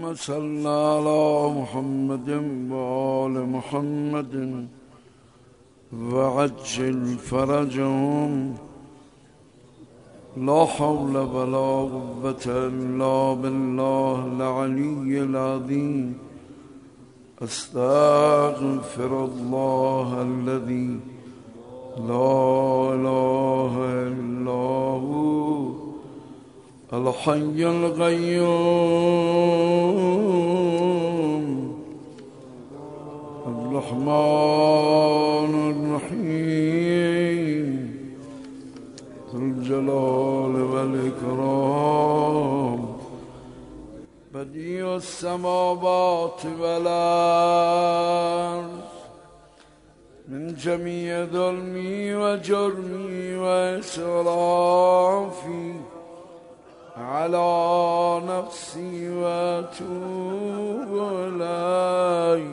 صل على محمد وآل محمد وعجل فرجهم لا حول ولا قوة إلا بالله العلي العظيم استغفر الله الذي لا إله إلا هو الحي القيوم الرحمن الرحيم ذو الجلال والإكرام بديع السماوات والأرض من جميع ظلمي وجرمي وإسرافي على نفسي وأتوب إليه.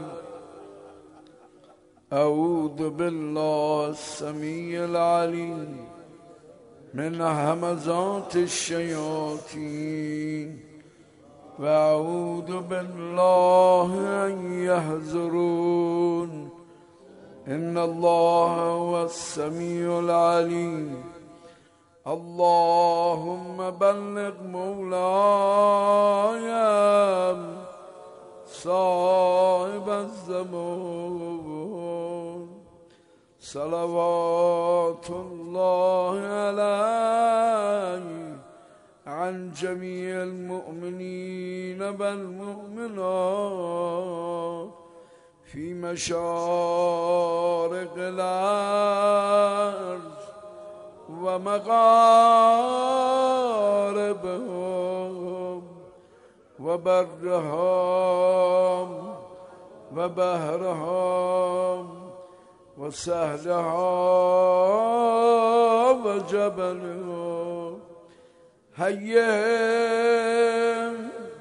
أعوذ بالله السميع العليم من همزات الشياطين وأعوذ بالله أن يحضرون إن الله هو السميع العليم. اللهم بلغ مولاي صاحب الزمان صلوات الله عليه عن جميع المؤمنين والمؤمنات في مشارق الأرض ومغاربهم وبرهم وبهرهم وسهلهم وجبلهم حيهم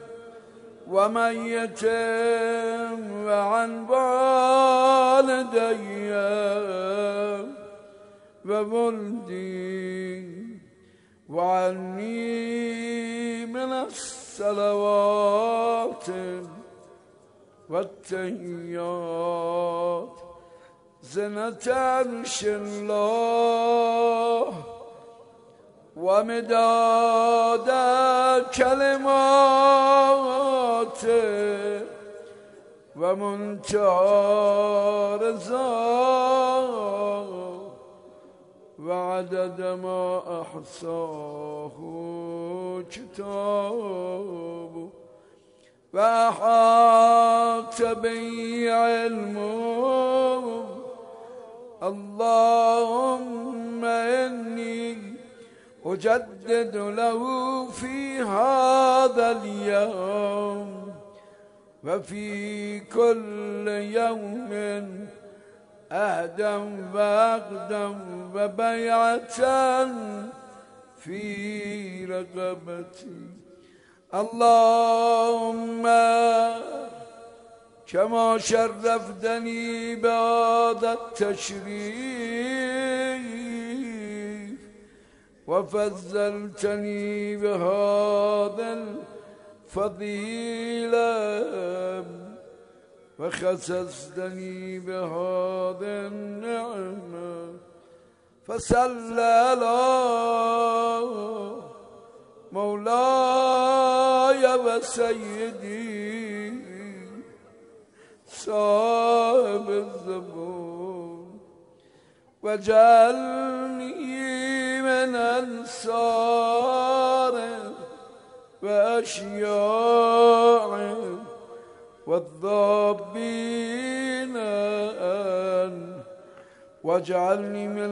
وميتهم وعن والديهم وولدي وعني من الصلوات والتحيات زنة عرش الله ومداد كلماته ومنتهى رضاه وعدد ما أحصاه كتابه وأحاط به علمه. اللهم إني أجدد له في هذا اليوم وفي كل يوم أهدا وأقدم وبيعة في رقبتي. اللهم كما شرفتني بهذا التشريف وفضلتني بهذا الفضيلة وخصصتني بهذا النعمة فصل على مولاي وسيدي صاحب الزمان وجعلني من أنصار وأشياع والضابين واجعلني من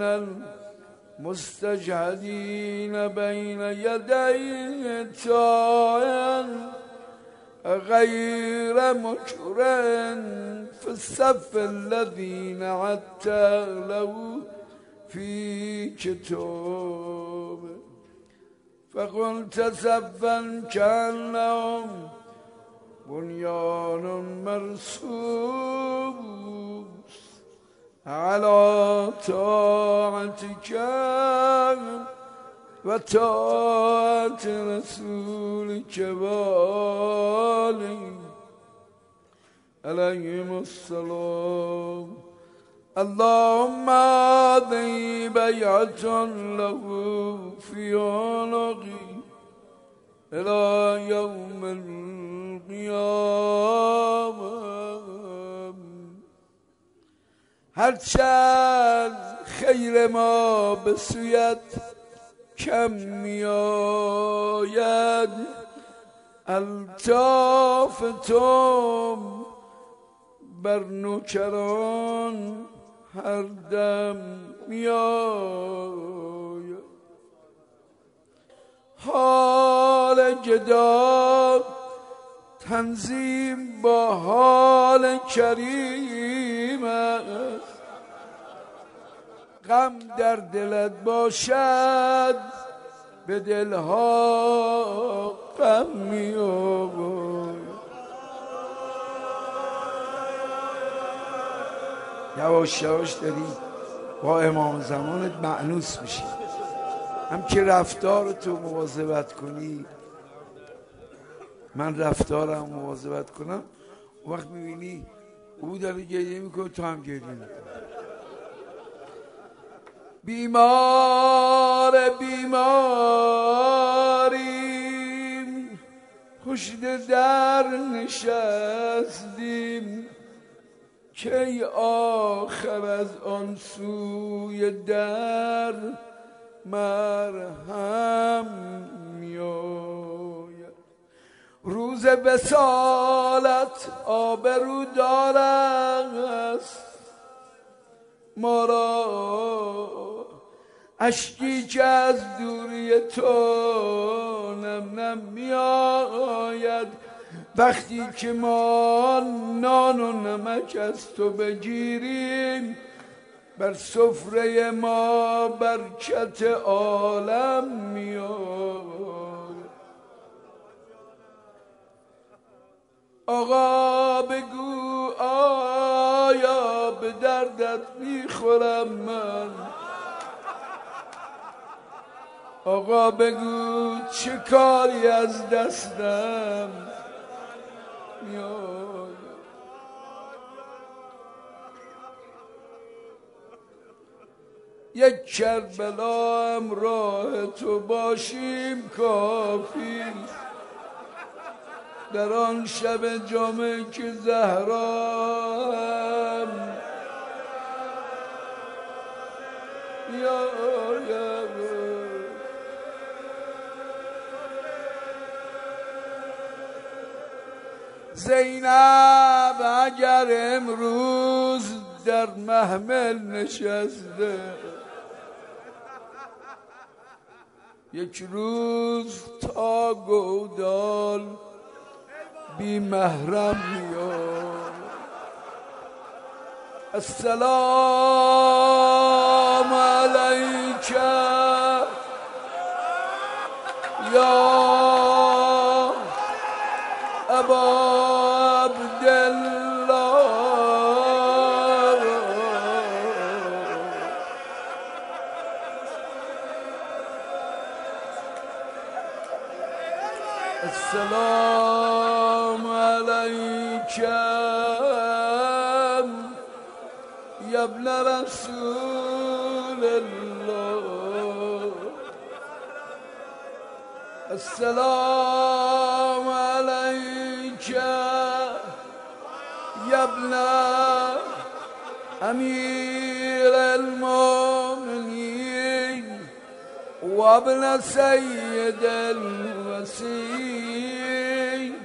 المستجهدين بين يدي طاعا غير مكر في الصف الذين عدت له في كتابه فقلت صفا كأنهم بنيان مرصوص على طاعتك وطاعة رسولك وآله عليهم السلام. اللهم هذه بيعة له في عنقي إلى يوم القيامة. هرچند خیر ما به سویت کم میآید، الطاف تو بر نوکران هر دم میآید. حال جدا تنظیم با حال کریم است. غم در دلت باشد به دلها غم میآید. یواش یواش داری با امام زمانت مأنوس میشی. هم که رفتارتو مواظبت کنی، من رفتارم مواظبت کنم، وقت میبینی او داره گریه میکنه تو هم گریه میکنی. بیماریم پشت در نشستیم، کی آخر از آن سوی در مرهم میآید. روز وصالت آبرودار است، ما را اشکی که از دوری تو نم نم میآید. وقتی که ما نان و نمک از تو بگیریم، بر سفره ما برکت عالم میآید. آقا بگو آیا به دردت میخورم من؟ آقا بگو چه کاری از دستم میآید؟ یک کربلا همراه تو باشیم کافی، در آن شب جمعه که زهرا میآید. زینب اگر امروز در محمل نشسته، یک روز تا گودال بی محرم میاد. السلام علیک یا ابا عبدالله. السلام علیک یا ابن رسول الله. السلام علیک یا ابن امیر المؤمنین و ابن سید الوصی.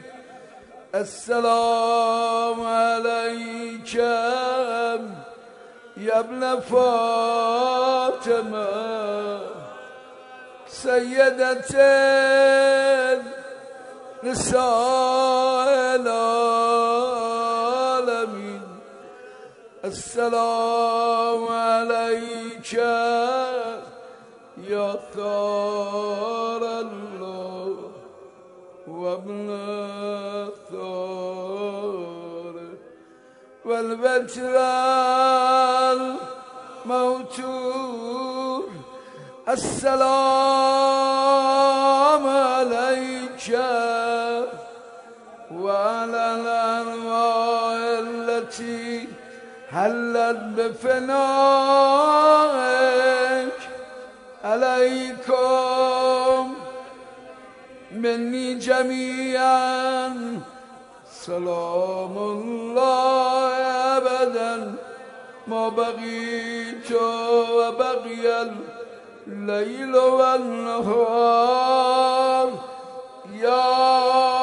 السلام علیک یا ابن فاطمه سیدت نساء العالمین. السلام علیک یا ثار الله و ابن ثار و البتر الموتور. السلام علیک و علی الارواح التي حلت بفنائك عليكم مني جميعا سلام الله أبدا ما بقيت وبقي الليل والنهار يا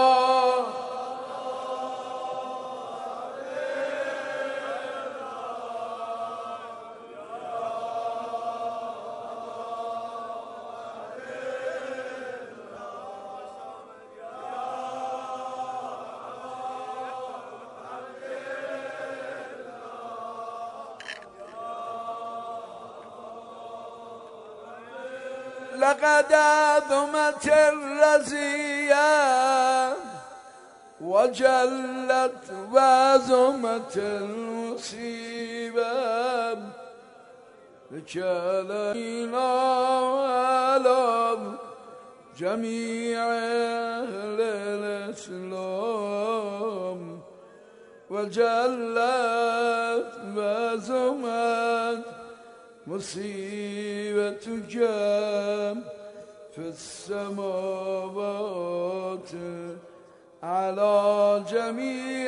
لقد عظمت الرزية وجلت وعظمت المصيبة لك علينا وعلى جميع أهل الإسلام وجلت وعظمت مصيبتك في السماوات على جميع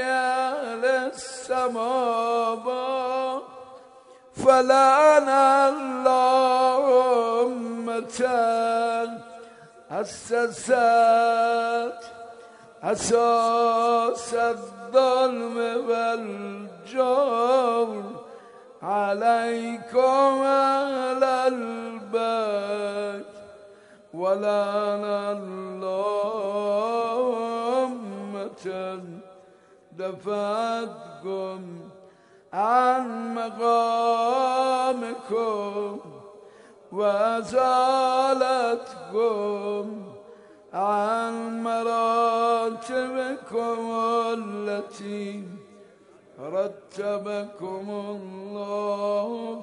السماوات فلعن الله أمة أسست أساس الظلم والجور عليكم أهل البيت ولعن الله أمة دفعتكم عن مقامكم وأزالتكم عن مراتبكم التي رتبكم الله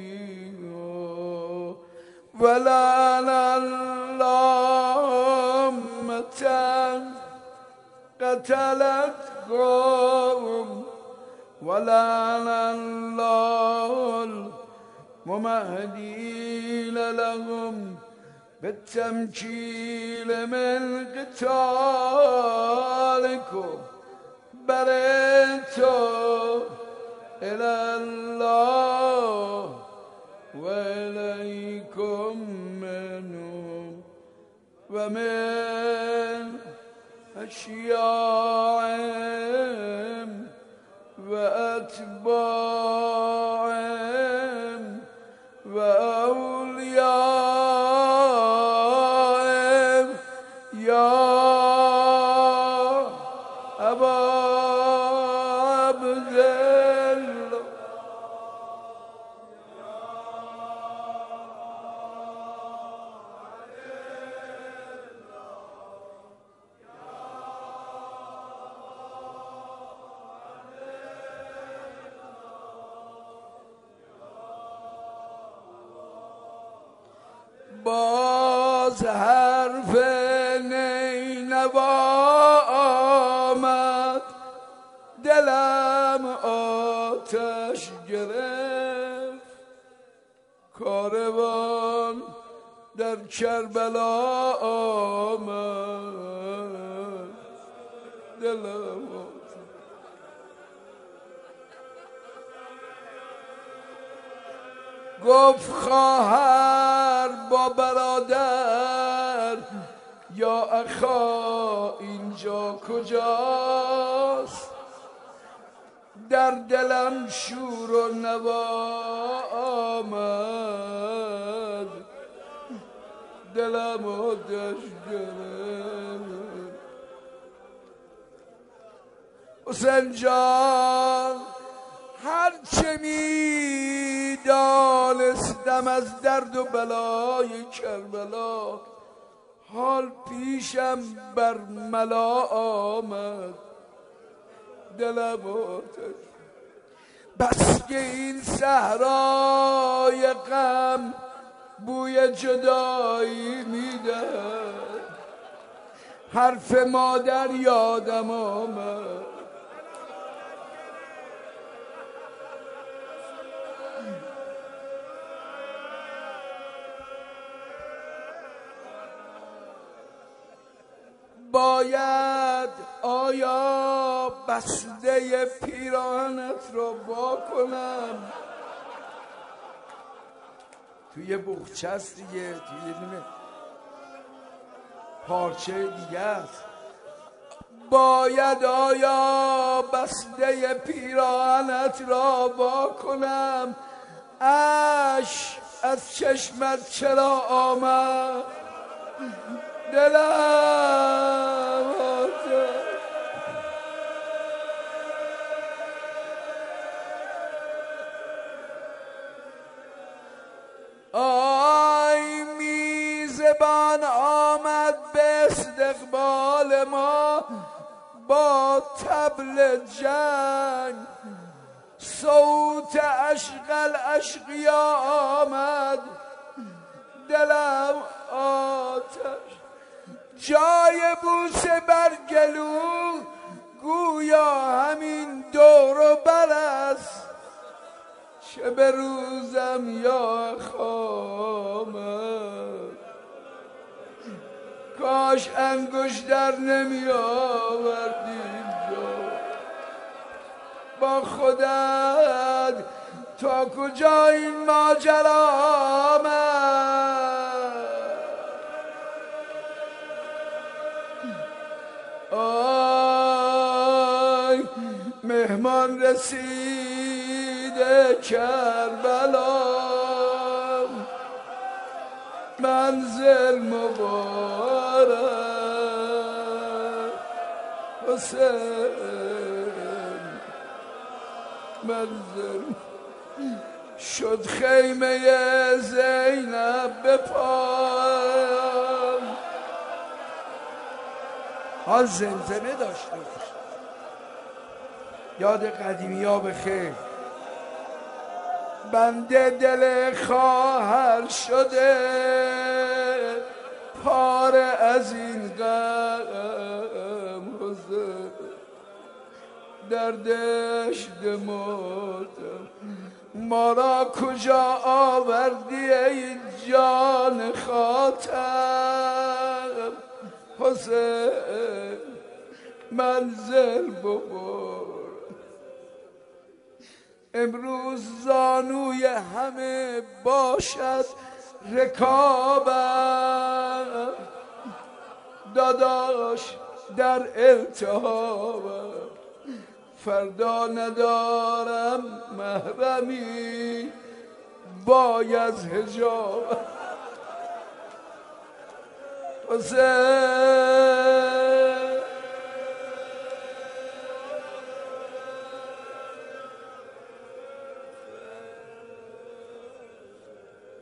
فيها ولعن الله أمة قتلتكم ولعن الله الممهدين لهم بالتمكين من قتالكم برئت إلى الله وإليكم منهم ومن أشياعهم وأتباعهم وأوليائهم يا أبا باز حرف نینوا آمد دلم آتش گرفت کاروان در کربلا آمد دلم گفت خواهر با برادر یا اخا اینجا کجاست در دلم شور و نوا آمد دلم آتش گرفت حسین جان هرچه می دانستم از درد و بلای کربلا حال پیشم برملا آمد دلم آتش بس که این صحرای غم بوی جدایی میده حرف مادر یادم آمد باید آیا بسته پیراهنت رو وا کنم؟ توی بخچه است دیگه، توی یه دونه پارچه دیگه است. باید آیا بسته پیراهنت را وا کنم؟ اش از چشمت چرا آمد؟ دلم آی میزبان آمد به استقبال ما با طبل جنگ، صوت عشق الاشقیا آمد، دلم آتش، جای بوسه بر گلو گویا همین دور و بر است، چه به روزم یا خامم، کاش انگشتر نمی آوردی با خودت، تا کجا این ماجرا آمد؟ آی مهمان رسیده کربلا، منزل مبارک حسین، منزل شد خیمه زینب به پای. حال زمزمه داشته باش، یاد قدیمی ها به خیر. بنده دل خواهر شده پاره از این غم، حسین در دشت موتم ما را کجا آوردی ای جان خاطر؟ حسین منزل ببر، امروز زانوی همه باشد رکابم، داداش در التهابم، فردا ندارم محرمی باید حجاب. حسین